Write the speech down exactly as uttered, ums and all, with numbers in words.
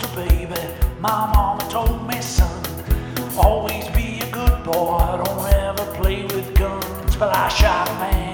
baby. My mama told me, son, always be a good boy. Don't ever play with guns. But I shot a man